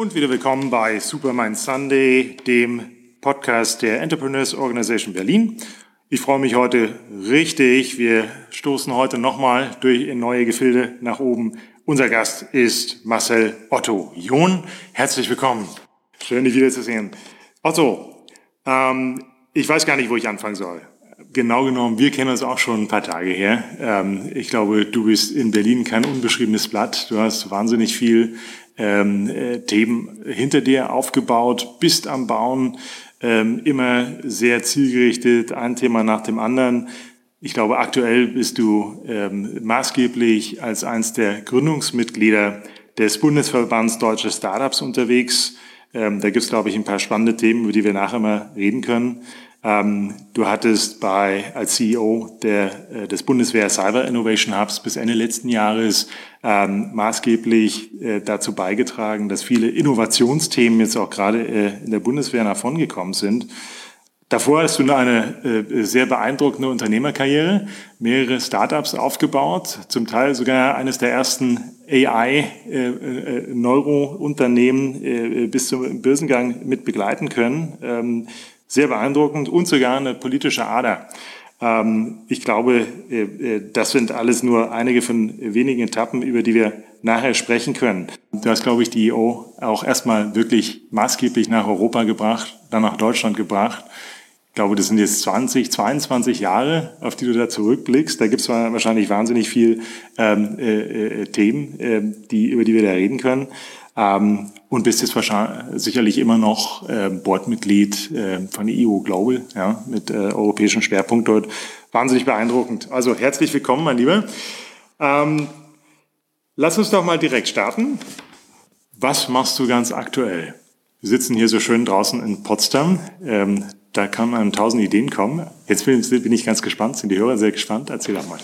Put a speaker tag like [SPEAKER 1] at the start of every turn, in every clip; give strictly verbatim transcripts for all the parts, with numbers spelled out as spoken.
[SPEAKER 1] Und wieder willkommen bei Supermind Sunday, dem Podcast der Entrepreneurs Organization Berlin. Ich freue mich heute richtig. Wir stoßen heute nochmal durch in neue Gefilde nach oben. Unser Gast ist Marcel Otto John. Herzlich willkommen. Schön, dich wiederzusehen. Otto, ähm, ich weiß gar nicht, wo ich anfangen soll. Genau genommen, wir kennen uns auch schon ein paar Tage her. Ähm, ich glaube, du bist in Berlin kein unbeschriebenes Blatt. Du hast wahnsinnig viel ähm, äh, Themen hinter dir aufgebaut, bist am Bauen, ähm, immer sehr zielgerichtet, ein Thema nach dem anderen. Ich glaube, aktuell bist du ähm, maßgeblich als eines der Gründungsmitglieder des Bundesverbands Deutsche Startups unterwegs. Ähm, da gibt es, glaube ich, ein paar spannende Themen, über die wir nachher mal reden können. Ähm, du hattest bei als C E O der, äh, des Bundeswehr Cyber Innovation Hubs bis Ende letzten Jahres ähm, maßgeblich äh, dazu beigetragen, dass viele Innovationsthemen jetzt auch gerade äh, in der Bundeswehr nach vorn gekommen sind. Davor hast du eine äh, sehr beeindruckende Unternehmerkarriere, mehrere Startups aufgebaut, zum Teil sogar eines der ersten A I-Neuro-Unternehmen äh, äh, bis zum Börsengang mit begleiten können. Ähm, Sehr beeindruckend und sogar eine politische Ader. Ich glaube, das sind alles nur einige von wenigen Etappen, über die wir nachher sprechen können. Du hast, glaube ich, die E O auch erstmal wirklich maßgeblich nach Europa gebracht, dann nach Deutschland gebracht. Ich glaube, das sind jetzt zwanzig, zweiundzwanzig Jahre, auf die du da zurückblickst. Da gibt es wahrscheinlich wahnsinnig viel ähm, äh, Themen, äh, die, über die wir da reden können. Ähm, und bist jetzt wahrscheinlich sicherlich immer noch äh, Boardmitglied äh, von E U Global, ja, mit äh, europäischem Schwerpunkt dort. Wahnsinnig beeindruckend. Also herzlich willkommen, mein Lieber. Ähm, lass uns doch mal direkt starten. Was machst du ganz aktuell? Wir sitzen hier so schön draußen in Potsdam. Ähm, da kann einem tausend Ideen kommen. Jetzt bin, bin ich ganz gespannt, sind die Hörer sehr gespannt. Erzähl doch mal.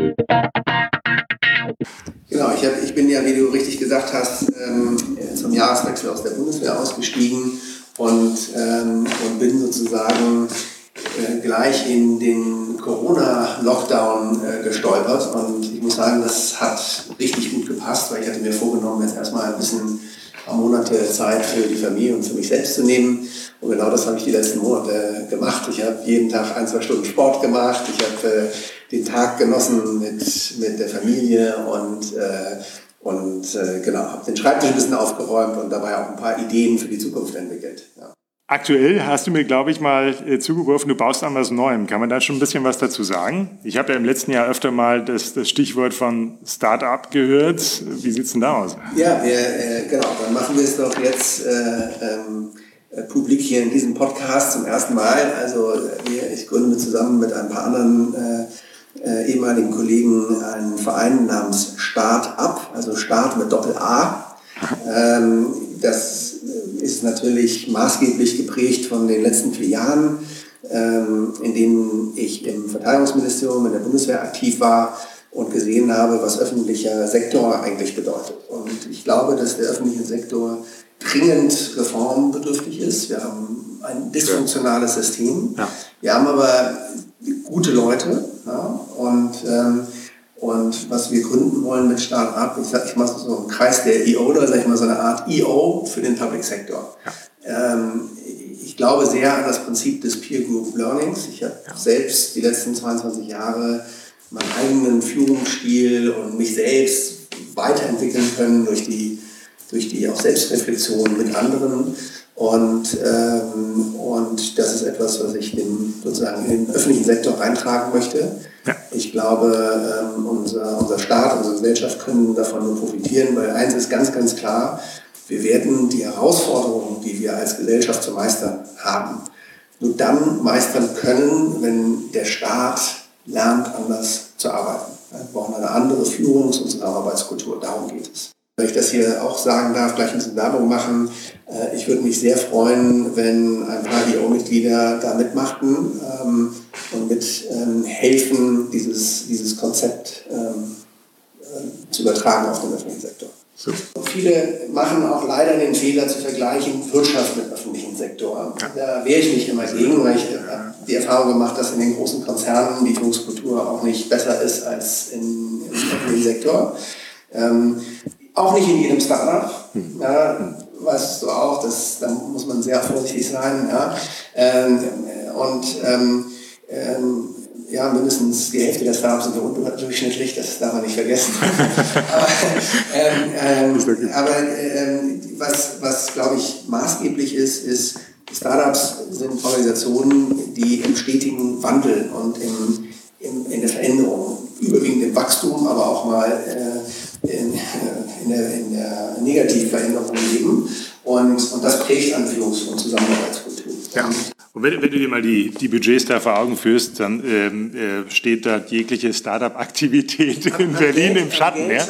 [SPEAKER 2] Genau, ich, hab, ich bin ja, wie du richtig gesagt hast, ähm, zum Jahreswechsel aus der Bundeswehr ausgestiegen und, ähm, und bin sozusagen äh, gleich in den Corona-Lockdown äh, gestolpert. Und ich muss sagen, das hat richtig gut gepasst, weil ich hatte mir vorgenommen, jetzt erstmal ein bisschen ein paar Monate Zeit für die Familie und für mich selbst zu nehmen. Und genau das habe ich die letzten Monate gemacht. Ich habe jeden Tag ein, zwei Stunden Sport gemacht. Ich habe äh, den Tag genossen mit, mit der Familie und, äh, und äh, genau, habe den Schreibtisch ein bisschen aufgeräumt und dabei auch ein paar Ideen für die Zukunft entwickelt. Ja.
[SPEAKER 1] Aktuell hast du mir, glaube ich, mal äh, zugeworfen, du baust an was Neuem. Kann man da schon ein bisschen was dazu sagen? Ich habe ja im letzten Jahr öfter mal das, das Stichwort von Start-up gehört. Wie sieht es denn da aus?
[SPEAKER 2] Ja, wir, äh, genau, dann machen wir es doch jetzt äh, ähm, publik hier in diesem Podcast zum ersten Mal. Also wir, ich gründe zusammen mit ein paar anderen äh, Äh, ehemaligen Kollegen einen Verein namens Start-up, also Start mit Doppel-A. Ähm, das ist natürlich maßgeblich geprägt von den letzten vier Jahren, ähm, in denen ich im Verteidigungsministerium in der Bundeswehr aktiv war und gesehen habe, was öffentlicher Sektor eigentlich bedeutet. Und ich glaube, dass der öffentliche Sektor dringend reformbedürftig ist. Wir haben ein dysfunktionales System. Ja. Wir haben aber gute Leute, ja, und, ähm, und was wir gründen wollen mit Start-up, ich, ich mache so einen Kreis der E O, oder sage ich mal so eine Art E O für den Public Sector. Ja. Ähm, ich glaube sehr an das Prinzip des Peer Group Learnings. Ich habe ja. selbst die letzten zweiundzwanzig Jahre meinen eigenen Führungsstil und mich selbst weiterentwickeln können durch die, durch die auch Selbstreflexion mit anderen. Und, ähm, und das ist etwas, was ich in, sozusagen in den öffentlichen Sektor reintragen möchte. Ja. Ich glaube, ähm, unser, unser Staat, unsere Gesellschaft können davon nur profitieren, weil eins ist ganz, ganz klar, wir werden die Herausforderungen, die wir als Gesellschaft zu meistern haben, nur dann meistern können, wenn der Staat lernt, anders zu arbeiten. Wir brauchen eine andere Führungs- und Zusammenarbeitskultur, darum geht es. Wenn ich das hier auch sagen darf, gleich ein bisschen Werbung machen. Ich würde mich sehr freuen, wenn ein paar E O-Mitglieder da mitmachten ähm, und mit ähm, helfen, dieses, dieses Konzept ähm, äh, zu übertragen auf den öffentlichen Sektor. So. Viele machen auch leider den Fehler zu vergleichen Wirtschaft mit öffentlichem Sektor. Ja. Da wehre ich mich immer gegen, weil ich habe die Erfahrung gemacht, dass in den großen Konzernen die Führungskultur auch nicht besser ist als in, im öffentlichen Sektor. Ähm, Auch nicht in jedem Startup. Ja, weißt du auch, das, da muss man sehr vorsichtig sein. Ja? Ähm, und ähm, ähm, ja, mindestens die Hälfte der Startups sind unterdurchschnittlich, das darf man nicht vergessen. aber ähm, ähm, aber ähm, was, was glaube ich, maßgeblich ist, ist, Startups sind Organisationen, die im stetigen Wandel und im, im, in der Veränderung, überwiegend im Wachstum, aber auch mal äh, in, in, der, in der Negativveränderung leben. Und, und das prägt Anführungs- und Zusammenarbeitskultur.
[SPEAKER 1] Ja. Und wenn, wenn du dir mal die, die Budgets da vor Augen führst, dann ähm, äh, steht da jegliche Start-up-Aktivität in Berlin im Schatten. Ja?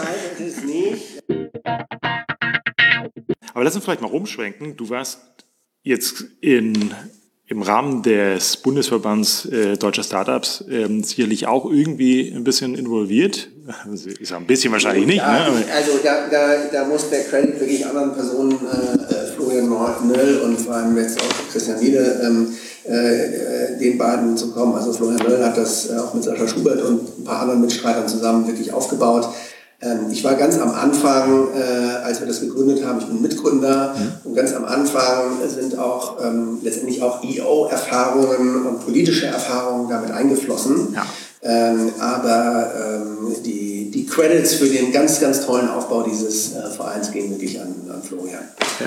[SPEAKER 1] Aber lass uns vielleicht mal rumschwenken. Du warst jetzt in, im Rahmen des Bundesverbands äh, Deutscher Startups ähm, sicherlich auch irgendwie ein bisschen involviert. Ich sage ein bisschen wahrscheinlich nicht.
[SPEAKER 2] Ja,
[SPEAKER 1] ne?
[SPEAKER 2] Also da, da, da muss der Credit wirklich anderen Personen, äh, Florian Nöll und vor allem jetzt auch Christian Miele, ähm, äh, den beiden zu kommen. Also Florian Nöll hat das äh, auch mit Sascha Schubert und ein paar anderen Mitstreitern zusammen wirklich aufgebaut. Ähm, ich war ganz am Anfang, äh, als wir das gegründet haben, ich bin Mitgründer, mhm. und ganz am Anfang sind auch ähm, letztendlich auch E O-Erfahrungen und politische Erfahrungen damit eingeflossen. Ja. Ähm, aber ähm, die, die Credits für den ganz, ganz tollen Aufbau dieses äh, Vereins gehen wirklich an, an Florian.
[SPEAKER 1] Ja.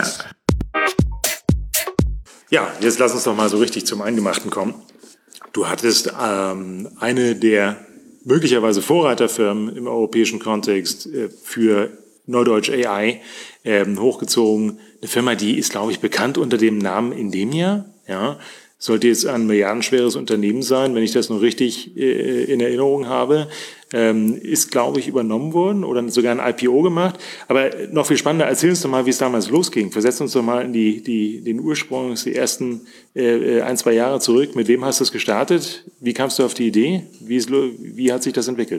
[SPEAKER 1] Ja, jetzt lass uns doch mal so richtig zum Eingemachten kommen. Du hattest ähm, eine der möglicherweise Vorreiterfirmen im europäischen Kontext äh, für Neudeutsch A I ähm, hochgezogen. Eine Firma, die ist, glaube ich, bekannt unter dem Namen Indemnia. Ja, sollte jetzt ein milliardenschweres Unternehmen sein, wenn ich das noch richtig äh, in Erinnerung habe. Ähm, ist, glaube ich, übernommen worden oder sogar ein I P O gemacht. Aber noch viel spannender, erzähl uns doch mal, wie es damals losging. Versetz uns doch mal in die, die, den Ursprung, die ersten äh, ein, zwei Jahre zurück. Mit wem hast du es gestartet? Wie kamst du auf die Idee? Wie, ist, wie hat sich das entwickelt?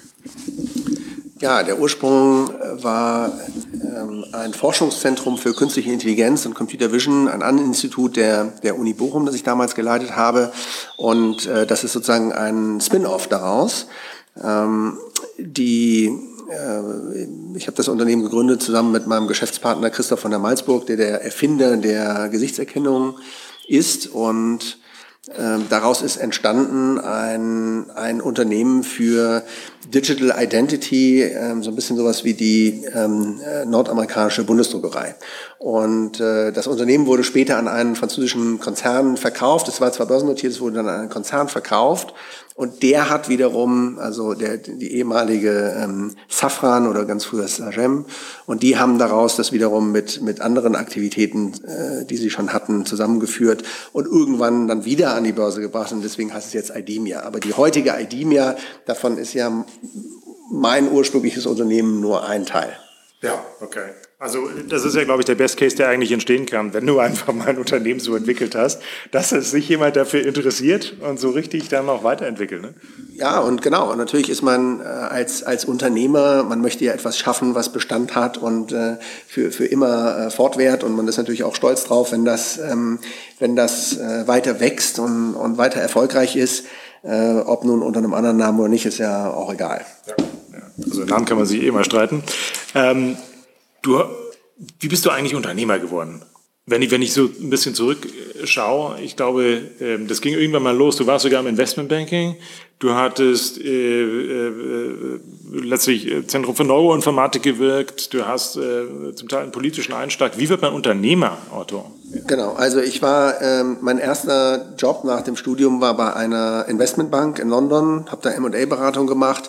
[SPEAKER 2] Ja, der Ursprung war ähm, ein Forschungszentrum für künstliche Intelligenz und Computer Vision, ein An-Institut der, der Uni Bochum, das ich damals geleitet habe. Und äh, das ist sozusagen ein Spin-off daraus. Ähm, die, äh, ich habe das Unternehmen gegründet zusammen mit meinem Geschäftspartner Christoph von der Malzburg, der der Erfinder der Gesichtserkennung ist, und äh, daraus ist entstanden ein, ein Unternehmen für Digital Identity, äh, so ein bisschen sowas wie die ähm, nordamerikanische Bundesdruckerei. Und äh, das Unternehmen wurde später an einen französischen Konzern verkauft. Es war zwar börsennotiert, es wurde dann an einen Konzern verkauft. Und der hat wiederum, also der, die ehemalige ähm, Safran oder ganz früher Sagem, und die haben daraus das wiederum mit, mit anderen Aktivitäten, äh, die sie schon hatten, zusammengeführt und irgendwann dann wieder an die Börse gebracht. Und deswegen heißt es jetzt Idemia. Aber die heutige Idemia, davon ist ja mein ursprüngliches Unternehmen nur ein Teil.
[SPEAKER 1] Ja, okay. Also das ist ja, glaube ich, der Best Case, der eigentlich entstehen kann, wenn du einfach mal ein Unternehmen so entwickelt hast, dass es sich jemand dafür interessiert und so richtig dann auch weiterentwickelt. Ne?
[SPEAKER 2] Ja, und genau. Und natürlich ist man äh, als, als Unternehmer, man möchte ja etwas schaffen, was Bestand hat und äh, für, für immer äh, fortwährt. Und man ist natürlich auch stolz drauf, wenn das, ähm, wenn das äh, weiter wächst und, und weiter erfolgreich ist. Äh, ob nun unter einem anderen Namen oder nicht, ist ja auch egal.
[SPEAKER 1] Ja, ja. Also Namen kann man sich eh mal streiten. Ähm, Du, wie bist du eigentlich Unternehmer geworden? Wenn ich, wenn ich so ein bisschen zurückschaue, ich glaube, das ging irgendwann mal los. Du warst sogar im Investmentbanking. Du hattest äh, äh, letztlich Zentrum für Neuroinformatik gewirkt. Du hast äh, zum Teil einen politischen Einschlag. Wie wird man Unternehmer, Otto?
[SPEAKER 2] Genau, also ich war, ähm, mein erster Job nach dem Studium war bei einer Investmentbank in London, habe da M und A-Beratung gemacht.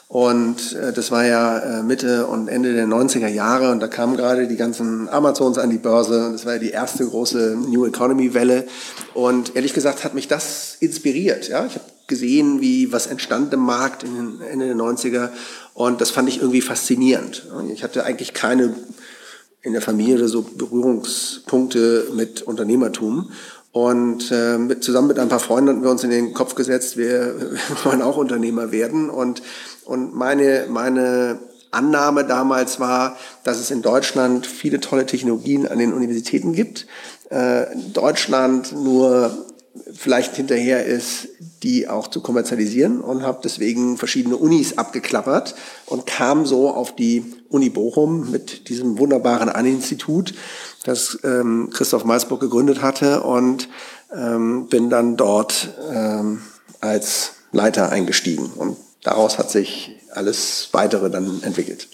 [SPEAKER 2] Und äh, das war ja äh, Mitte und Ende der neunziger Jahre und da kamen gerade die ganzen Amazons an die Börse. Das war ja die erste große New Economy-Welle. Und ehrlich gesagt hat mich das inspiriert. Ja? Ich habe gesehen, wie was entstand im Markt in den Ende der neunziger und das fand ich irgendwie faszinierend. Ich hatte eigentlich keine in der Familie oder so Berührungspunkte mit Unternehmertum. Und äh, mit, zusammen mit ein paar Freunden hatten wir uns in den Kopf gesetzt, wir, wir wollen auch Unternehmer werden. Und, und meine, meine Annahme damals war, dass es in Deutschland viele tolle Technologien an den Universitäten gibt. Äh, Deutschland nur vielleicht hinterher ist, die auch zu kommerzialisieren und habe deswegen verschiedene Unis abgeklappert und kam so auf die Uni Bochum mit diesem wunderbaren An-Institut, das ähm, Christoph Malzburg gegründet hatte und ähm, bin dann dort ähm, als Leiter eingestiegen und daraus hat sich alles Weitere dann entwickelt.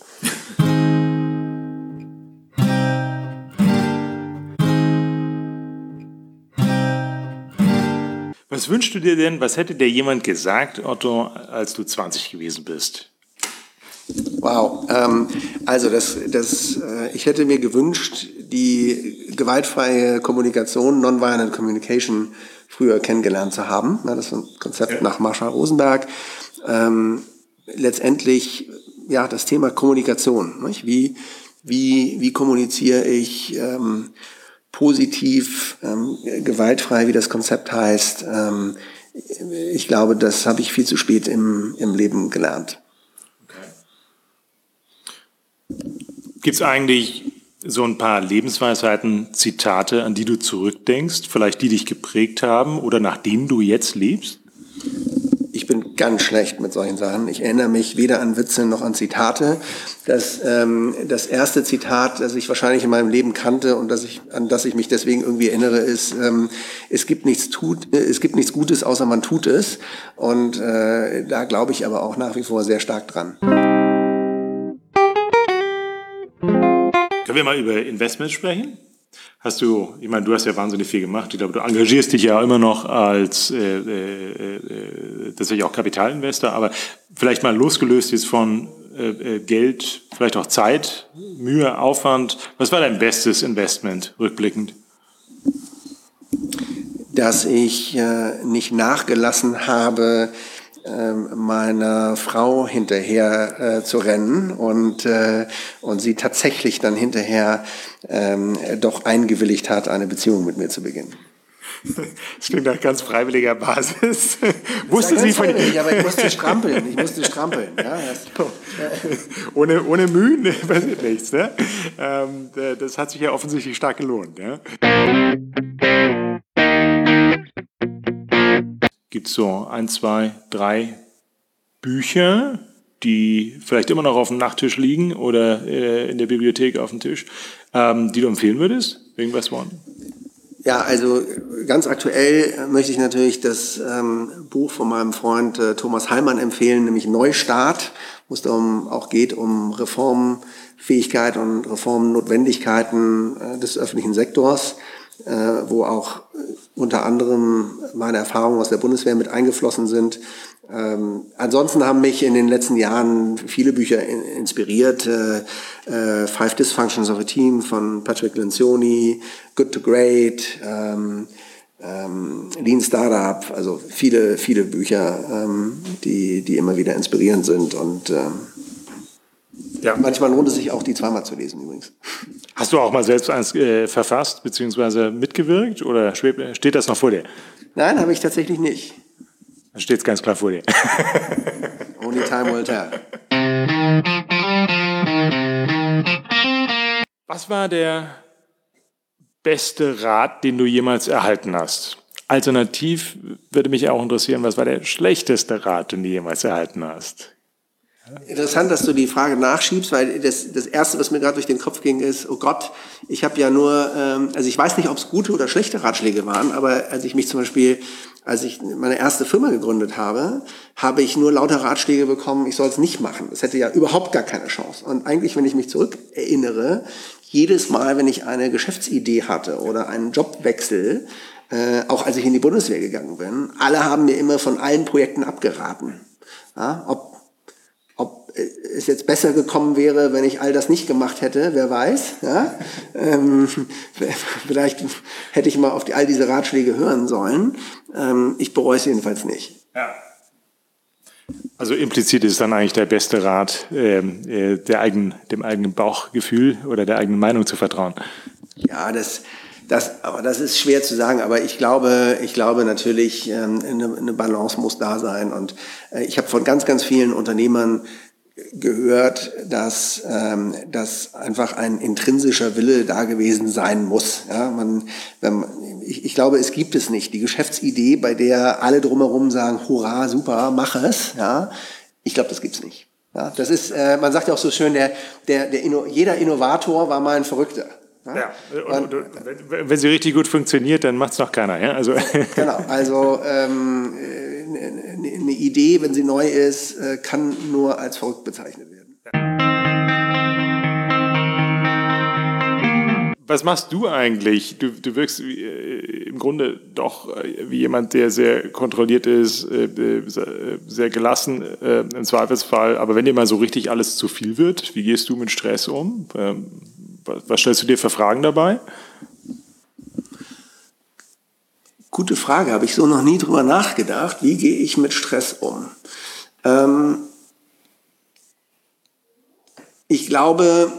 [SPEAKER 1] Was wünschst du dir denn, was hätte dir jemand gesagt, Otto, als du zwanzig gewesen bist?
[SPEAKER 2] Wow, ähm, also das, das, äh, ich hätte mir gewünscht, die gewaltfreie Kommunikation, Nonviolent Communication, früher kennengelernt zu haben. Ja, das ist ein Konzept ja. nach Marshall Rosenberg. Ähm, letztendlich, ja, das Thema Kommunikation. Nicht? Wie, wie, wie kommuniziere ich ähm, positiv, ähm, gewaltfrei, wie das Konzept heißt. Ähm, ich glaube, das habe ich viel zu spät im, im Leben gelernt.
[SPEAKER 1] Gibt es eigentlich so ein paar Lebensweisheiten, Zitate, an die du zurückdenkst, vielleicht die dich geprägt haben oder nach denen du jetzt lebst?
[SPEAKER 2] Ich bin ganz schlecht mit solchen Sachen. Ich erinnere mich weder an Witze noch an Zitate. Das, ähm, das erste Zitat, das ich wahrscheinlich in meinem Leben kannte und das ich, an das ich mich deswegen irgendwie erinnere, ist, ähm, es gibt nichts tut, es gibt nichts Gutes, außer man tut es. Und äh, da glaube ich aber auch nach wie vor sehr stark dran.
[SPEAKER 1] Können wir mal über Investments sprechen? Hast du, ich meine, du hast ja wahnsinnig viel gemacht. Ich glaube, du engagierst dich ja immer noch als äh, äh, äh, tatsächlich auch Kapitalinvestor, aber vielleicht mal losgelöst jetzt von äh, Geld, vielleicht auch Zeit, Mühe, Aufwand. Was war dein bestes Investment rückblickend?
[SPEAKER 2] Dass ich äh, nicht nachgelassen habe, meiner Frau hinterher äh, zu rennen und äh, und sie tatsächlich dann hinterher ähm, doch eingewilligt hat, eine Beziehung mit mir zu beginnen.
[SPEAKER 1] Das klingt nach ganz freiwilliger Basis. Wusste sie von
[SPEAKER 2] freiwillig, aber ich musste strampeln, ich musste strampeln. Ja, das,
[SPEAKER 1] ohne, ohne Mühen passiert nichts. Ne? Ähm, das hat sich ja offensichtlich stark gelohnt. Ja? Gibt es so ein, zwei, drei Bücher, die vielleicht immer noch auf dem Nachttisch liegen oder äh, in der Bibliothek auf dem Tisch, ähm, die du empfehlen würdest? Irgendwas wollen?
[SPEAKER 2] Ja, also ganz aktuell möchte ich natürlich das ähm, Buch von meinem Freund äh, Thomas Heilmann empfehlen, nämlich Neustart, wo es darum auch geht, um Reformfähigkeit und Reformnotwendigkeiten äh, des öffentlichen Sektors, äh, wo auch unter anderem meine Erfahrungen aus der Bundeswehr mit eingeflossen sind. Ähm, ansonsten haben mich in den letzten Jahren viele Bücher in, inspiriert. Äh, äh, Five Dysfunctions of a Team von Patrick Lencioni, Good to Great, ähm, ähm, Lean Startup, also viele, viele Bücher, ähm, die, die immer wieder inspirierend sind und ähm, ja. Manchmal lohnt es sich auch, die zweimal zu lesen übrigens.
[SPEAKER 1] Hast du auch mal selbst eins äh, verfasst bzw. mitgewirkt oder steht das noch vor dir?
[SPEAKER 2] Nein, habe ich tatsächlich nicht.
[SPEAKER 1] Dann steht es ganz klar vor dir.
[SPEAKER 2] Only time will tell.
[SPEAKER 1] Was war der beste Rat, den du jemals erhalten hast? Alternativ würde mich auch interessieren, was war der schlechteste Rat, den du jemals erhalten hast?
[SPEAKER 2] Interessant, dass du die Frage nachschiebst, weil das, das Erste, was mir gerade durch den Kopf ging, ist, oh Gott, ich habe ja nur, ähm, also ich weiß nicht, ob es gute oder schlechte Ratschläge waren, aber als ich mich zum Beispiel, als ich meine erste Firma gegründet habe, habe ich nur lauter Ratschläge bekommen, ich soll es nicht machen. Das hätte ja überhaupt gar keine Chance. Und eigentlich, wenn ich mich zurück erinnere, jedes Mal, wenn ich eine Geschäftsidee hatte oder einen Jobwechsel, äh, auch als ich in die Bundeswehr gegangen bin, alle haben mir immer von allen Projekten abgeraten. Ja, ob es jetzt besser gekommen wäre, wenn ich all das nicht gemacht hätte, wer weiß. Ja? Ähm, vielleicht hätte ich mal auf die, all diese Ratschläge hören sollen. Ähm, ich bereue es jedenfalls nicht.
[SPEAKER 1] Ja. Also implizit ist dann eigentlich der beste Rat, ähm, äh, der eigenen, dem eigenen Bauchgefühl oder der eigenen Meinung zu vertrauen.
[SPEAKER 2] Ja, das... Das, aber das ist schwer zu sagen, aber ich glaube, ich glaube natürlich, ähm, eine, eine Balance muss da sein. Und äh, ich habe von ganz, ganz vielen Unternehmern gehört, dass, ähm, dass einfach ein intrinsischer Wille da gewesen sein muss. Ja, man, wenn man, ich, ich glaube, es gibt es nicht. Die Geschäftsidee, bei der alle drumherum sagen, hurra, super, mach es, ja, ich glaube, das gibt's nicht. Ja, das ist, äh, man sagt ja auch so schön, der, der, der Inno, jeder Innovator war mal ein Verrückter.
[SPEAKER 1] Ja, ja. Und, und, wenn, wenn sie richtig gut funktioniert, dann macht's noch keiner. Ja? Also.
[SPEAKER 2] Genau, also ähm, eine Idee, wenn sie neu ist, kann nur als verrückt bezeichnet werden.
[SPEAKER 1] Was machst du eigentlich? Du, du wirkst wie, äh, im Grunde doch äh, wie jemand, der sehr kontrolliert ist, äh, sehr gelassen äh, im Zweifelsfall. Aber wenn dir mal so richtig alles zu viel wird, wie gehst du mit Stress um? Ähm, was, was stellst du dir für Fragen dabei?
[SPEAKER 2] Gute Frage, habe ich so noch nie drüber nachgedacht. Wie gehe ich mit Stress um? Ähm, ich glaube,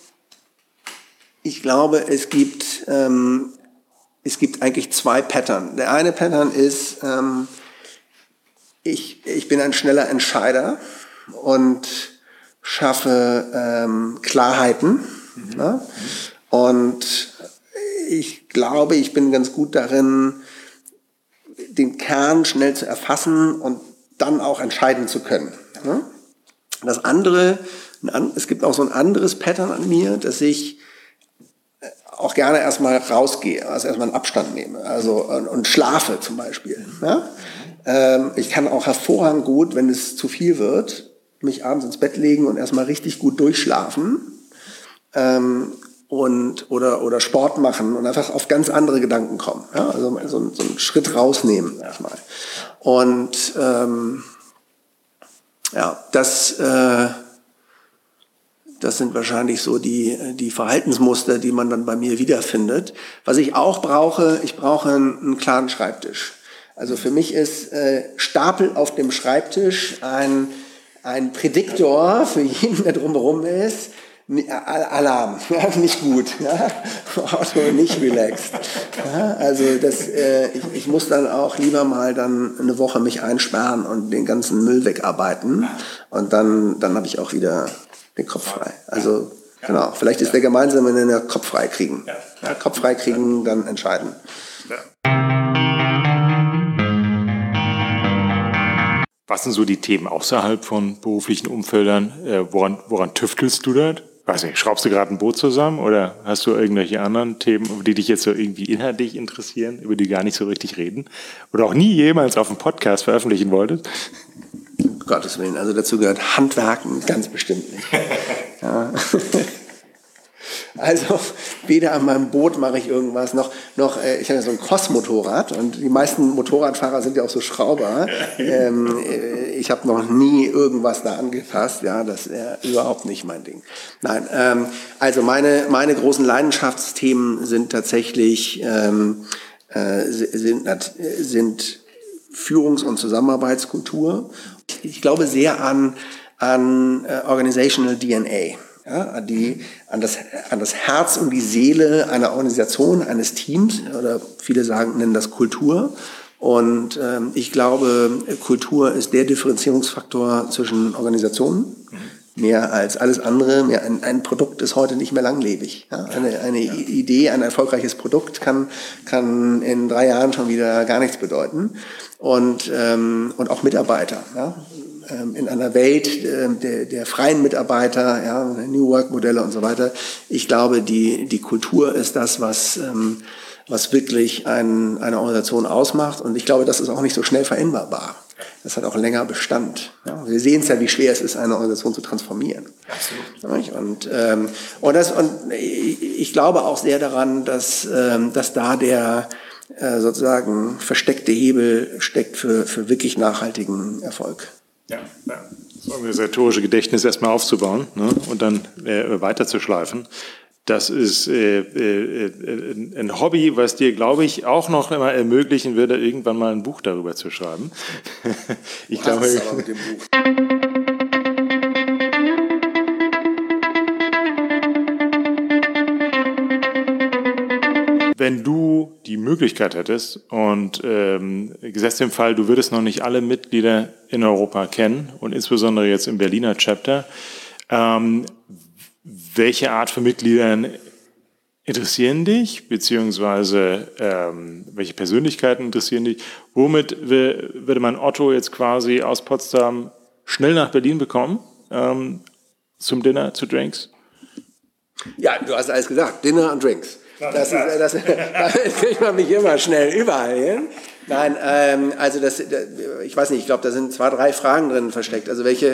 [SPEAKER 2] ich glaube, es gibt, ähm, es gibt eigentlich zwei Pattern. Der eine Pattern ist, ähm, ich, ich bin ein schneller Entscheider und schaffe ähm, Klarheiten. Mhm. Ne? Und ich glaube, ich bin ganz gut darin, den Kern schnell zu erfassen und dann auch entscheiden zu können. Ne? Das andere, es gibt auch so ein anderes Pattern an mir, dass ich auch gerne erstmal rausgehe, also erstmal einen Abstand nehme, also und, und schlafe zum Beispiel. Ja? Ähm, ich kann auch hervorragend gut, wenn es zu viel wird, mich abends ins Bett legen und erstmal richtig gut durchschlafen ähm, und oder oder Sport machen und einfach auf ganz andere Gedanken kommen. Ja? Also so, so einen Schritt rausnehmen erstmal. Und ähm, ja, das äh, Das sind wahrscheinlich so die, die Verhaltensmuster, die man dann bei mir wiederfindet. Was ich auch brauche, ich brauche einen, einen klaren Schreibtisch. Also für mich ist äh, Stapel auf dem Schreibtisch ein, ein Prädiktor für jeden, der drumherum ist. Alarm, ja, nicht gut, ja, Auto nicht relaxed. Ja, also das, äh, ich, ich muss dann auch lieber mal dann eine Woche mich einsperren und den ganzen Müll wegarbeiten und dann, dann habe ich auch wieder den Kopf frei. Also genau, vielleicht ist der gemeinsame Nenner Kopf frei kriegen. Ja, Kopf frei kriegen, dann entscheiden.
[SPEAKER 1] Was sind so die Themen außerhalb von beruflichen Umfeldern? Äh, woran, woran tüftelst du dort? Weiß nicht, schraubst du gerade ein Boot zusammen oder hast du irgendwelche anderen Themen, die dich jetzt so irgendwie inhaltlich interessieren, über die gar nicht so richtig reden oder auch nie jemals auf dem Podcast veröffentlichen wolltest?
[SPEAKER 2] Um Gottes Willen, also dazu gehört Handwerken ganz bestimmt nicht. Ja. Also weder an meinem Boot mache ich irgendwas, noch, noch äh, ich habe ja so ein Cross-Motorrad und die meisten Motorradfahrer sind ja auch so Schrauber. Ähm, äh, ich habe noch nie irgendwas da angefasst, ja, das ist äh, überhaupt nicht mein Ding. Nein, ähm, also meine, meine großen Leidenschaftsthemen sind tatsächlich ähm, äh, sind, sind Führungs- und Zusammenarbeitskultur. Ich glaube sehr an, an äh, Organizational D N A. Ja, an, die, an, das, an das Herz und die Seele einer Organisation, eines Teams, oder viele sagen, nennen das Kultur. Und ähm, ich glaube, Kultur ist der Differenzierungsfaktor zwischen Organisationen. Mehr als alles andere. Mehr ein, ein Produkt ist heute nicht mehr langlebig. Ja, eine, eine ja. Idee, ein erfolgreiches Produkt kann, kann in drei Jahren schon wieder gar nichts bedeuten. Und, ähm, und auch Mitarbeiter. Ja. In einer Welt der, der freien Mitarbeiter, ja, New Work-Modelle und so weiter. Ich glaube, die, die Kultur ist das, was, was wirklich ein, eine Organisation ausmacht. Und ich glaube, das ist auch nicht so schnell veränderbar. Das hat auch länger Bestand. Ja, wir sehen es ja, wie schwer es ist, eine Organisation zu transformieren. Absolut. Und, ähm, und, das, und ich glaube auch sehr daran, dass, ähm, dass da der äh, sozusagen versteckte Hebel steckt für, für wirklich nachhaltigen Erfolg.
[SPEAKER 1] Ja, ja. Das organisatorische Gedächtnis erstmal aufzubauen, ne, und dann äh, weiterzuschleifen. Das ist äh, äh, ein Hobby, was dir, glaube ich, auch noch immer ermöglichen würde, irgendwann mal ein Buch darüber zu schreiben. Ich glaube,
[SPEAKER 2] es aber mit dem Buch.
[SPEAKER 1] Wenn du die Möglichkeit hättest und ähm, gesetzt im Fall, du würdest noch nicht alle Mitglieder in Europa kennen und insbesondere jetzt im Berliner Chapter, ähm, welche Art von Mitgliedern interessieren dich, beziehungsweise ähm, welche Persönlichkeiten interessieren dich? Womit würde man Otto jetzt quasi aus Potsdam schnell nach Berlin bekommen, ähm, zum Dinner, zu Drinks?
[SPEAKER 2] Ja, du hast alles gesagt, Dinner und Drinks. Das ist, das, das kriegt man mich immer schnell überall hin. Nein, ähm, also das, ich weiß nicht, ich glaube, da sind zwei, drei Fragen drin versteckt. Also welche,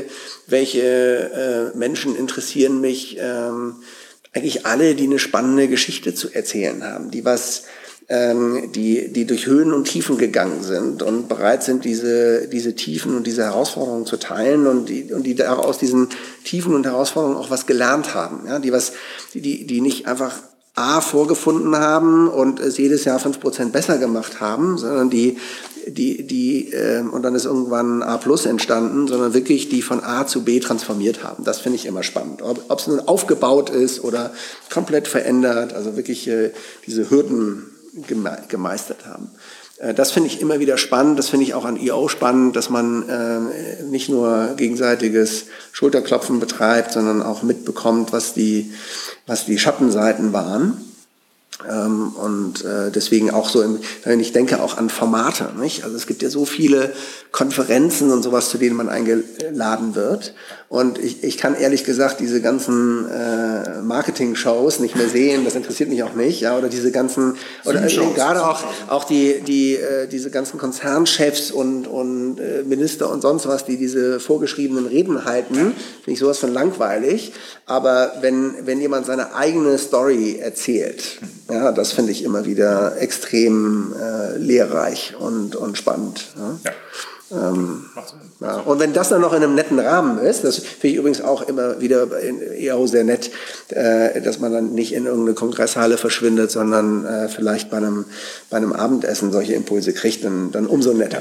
[SPEAKER 2] welche äh, Menschen interessieren mich? Ähm, eigentlich alle, die eine spannende Geschichte zu erzählen haben, die was, ähm, die, die durch Höhen und Tiefen gegangen sind und bereit sind, diese, diese Tiefen und diese Herausforderungen zu teilen und die, und die aus diesen Tiefen und Herausforderungen auch was gelernt haben, ja, die was, die, die nicht einfach A, vorgefunden haben und es jedes Jahr fünf Prozent besser gemacht haben, sondern die, die, die, äh, und dann ist irgendwann A plus entstanden, sondern wirklich die von A zu B transformiert haben. Das finde ich immer spannend. Ob es nun aufgebaut ist oder komplett verändert, also wirklich äh, diese Hürden geme- gemeistert haben. Äh, das finde ich immer wieder spannend. Das finde ich auch an I O spannend, dass man äh, nicht nur gegenseitiges Schulterklopfen betreibt, sondern auch mitbekommt, was die was die Schattenseiten waren. Ähm, und äh, deswegen auch so, im, wenn ich denke auch an Formate, nicht? Also es gibt ja so viele Konferenzen und sowas, zu denen man eingeladen wird. Und ich, ich kann ehrlich gesagt diese ganzen äh, Marketing-Shows nicht mehr sehen. Das interessiert mich auch nicht. Ja, oder diese ganzen, oder äh, gerade auch auch die die äh, diese ganzen Konzernchefs und und äh, Minister und sonst was, die diese vorgeschriebenen Reden halten, finde ich sowas von langweilig. Aber wenn wenn jemand seine eigene Story erzählt, ja, das finde ich immer wieder extrem äh, lehrreich und und spannend. Ja. Ja. Ähm, ja. Und wenn das dann noch in einem netten Rahmen ist, das finde ich übrigens auch immer wieder eher sehr nett, äh, dass man dann nicht in irgendeine Kongresshalle verschwindet, sondern äh, vielleicht bei einem, bei einem Abendessen solche Impulse kriegt, dann, dann umso netter.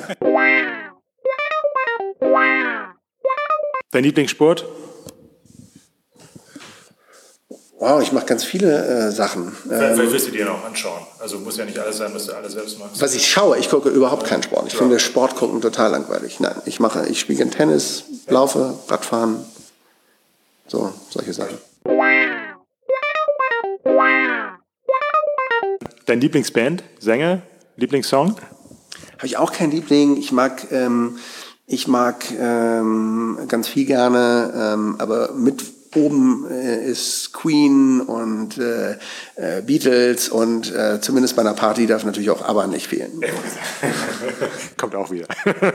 [SPEAKER 1] Dein Lieblingssport?
[SPEAKER 2] Wow, ich mache ganz viele äh, Sachen.
[SPEAKER 1] Vielleicht ähm, wirst du dir noch anschauen. Also muss ja nicht alles sein, was du alles selbst machst.
[SPEAKER 2] Was ich schaue, ich gucke überhaupt keinen Sport. Ich ja. finde Sport gucken total langweilig. Nein, ich mache, ich spiele Tennis, laufe, Radfahren, so solche Sachen.
[SPEAKER 1] Dein Lieblingsband, Sänger, Lieblingssong?
[SPEAKER 2] Habe ich auch keinen Liebling. Ich mag, ähm, ich mag ähm, ganz viel gerne, ähm, aber mit oben äh, ist Queen und äh, äh, Beatles und äh, zumindest bei einer Party darf natürlich auch ABBA nicht fehlen.
[SPEAKER 1] Kommt auch wieder.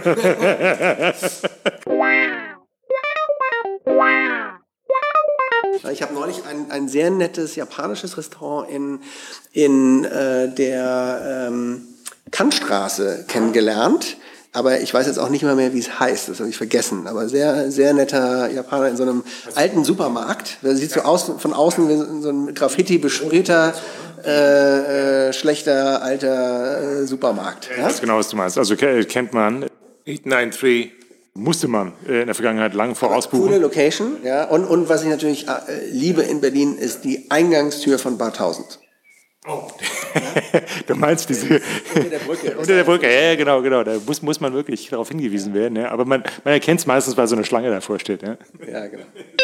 [SPEAKER 2] Ich habe neulich ein, ein sehr nettes japanisches Restaurant in, in äh, der ähm, Kantstraße kennengelernt. Aber ich weiß jetzt auch nicht mal mehr, wie es heißt. Das habe ich vergessen. Aber sehr, sehr netter Japaner in so einem alten Supermarkt. Der sieht so aus, von außen wie so ein Graffiti besprühter, äh, äh, schlechter, alter äh, Supermarkt.
[SPEAKER 1] Ja? Ich weiß genau, was du meinst. Also kennt man acht neun drei. Musste man in der Vergangenheit lang vorausbuchen.
[SPEAKER 2] Coole Location, ja. Und, und was ich natürlich äh, liebe in Berlin, ist die Eingangstür von Bar tausend.
[SPEAKER 1] Oh. Du meinst diese unter der Brücke. Unter der Brücke, ja, genau, genau. Da muss, muss man wirklich darauf hingewiesen werden. Ja. Aber man, man erkennt es meistens, weil so eine Schlange davor steht. Ja,
[SPEAKER 2] ja genau.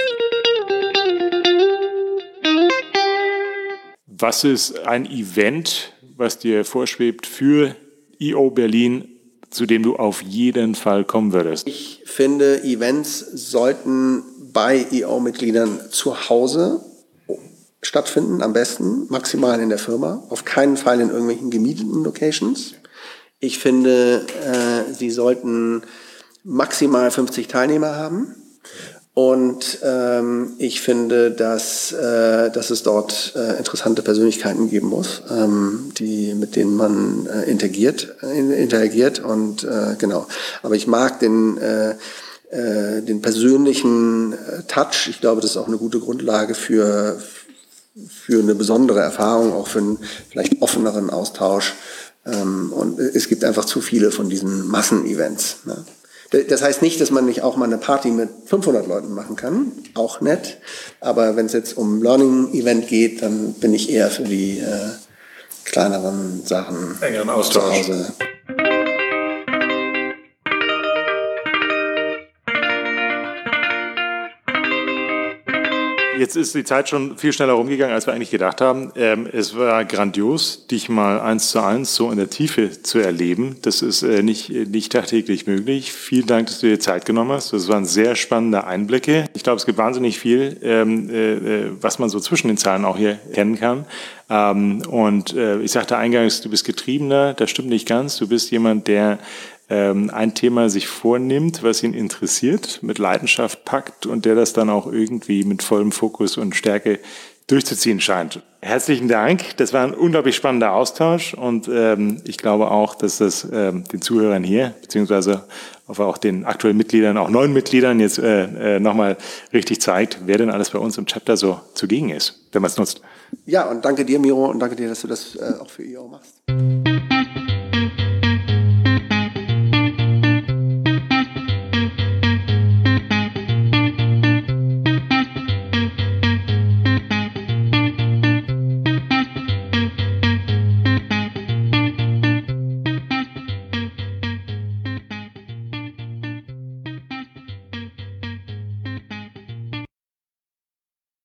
[SPEAKER 1] Was ist ein Event, was dir vorschwebt für I O Berlin, zu dem du auf jeden Fall kommen würdest?
[SPEAKER 2] Ich finde, Events sollten bei I O-Mitgliedern zu Hause stattfinden, am besten, maximal in der Firma, auf keinen Fall in irgendwelchen gemieteten Locations. Ich finde, äh, sie sollten maximal fünfzig Teilnehmer haben. Und ähm, ich finde, dass, äh, dass es dort äh, interessante Persönlichkeiten geben muss, ähm, die, mit denen man äh, interagiert, äh, interagiert. Und äh, genau. Aber ich mag den, äh, äh, den persönlichen äh, Touch. Ich glaube, das ist auch eine gute Grundlage für, für eine besondere Erfahrung, auch für einen vielleicht offeneren Austausch. Ähm, und es gibt einfach zu viele von diesen Massenevents, ne? Das heißt nicht, dass man nicht auch mal eine Party mit fünfhundert Leuten machen kann, auch nett. Aber wenn es jetzt um Learning-Event geht, dann bin ich eher für die äh, kleineren Sachen
[SPEAKER 1] engeren Austausch.
[SPEAKER 2] Zu Hause.
[SPEAKER 1] Jetzt ist die Zeit schon viel schneller rumgegangen, als wir eigentlich gedacht haben. Ähm, es war grandios, dich mal eins zu eins so in der Tiefe zu erleben. Das ist äh, nicht, nicht tagtäglich möglich. Vielen Dank, dass du dir Zeit genommen hast. Das waren sehr spannende Einblicke. Ich glaube, es gibt wahnsinnig viel, ähm, äh, was man so zwischen den Zahlen auch hier kennen kann. Ähm, und äh, ich sagte eingangs, du bist Getriebener. Das stimmt nicht ganz. Du bist jemand, der ein Thema sich vornimmt, was ihn interessiert, mit Leidenschaft packt und der das dann auch irgendwie mit vollem Fokus und Stärke durchzuziehen scheint. Herzlichen Dank. Das war ein unglaublich spannender Austausch und ähm, ich glaube auch, dass das ähm, den Zuhörern hier, beziehungsweise auch den aktuellen Mitgliedern, auch neuen Mitgliedern jetzt äh, äh, nochmal richtig zeigt, wer denn alles bei uns im Chapter so zugegen ist, wenn man es nutzt.
[SPEAKER 2] Ja, und danke dir, Miro, und danke dir, dass du das äh, auch für I O machst.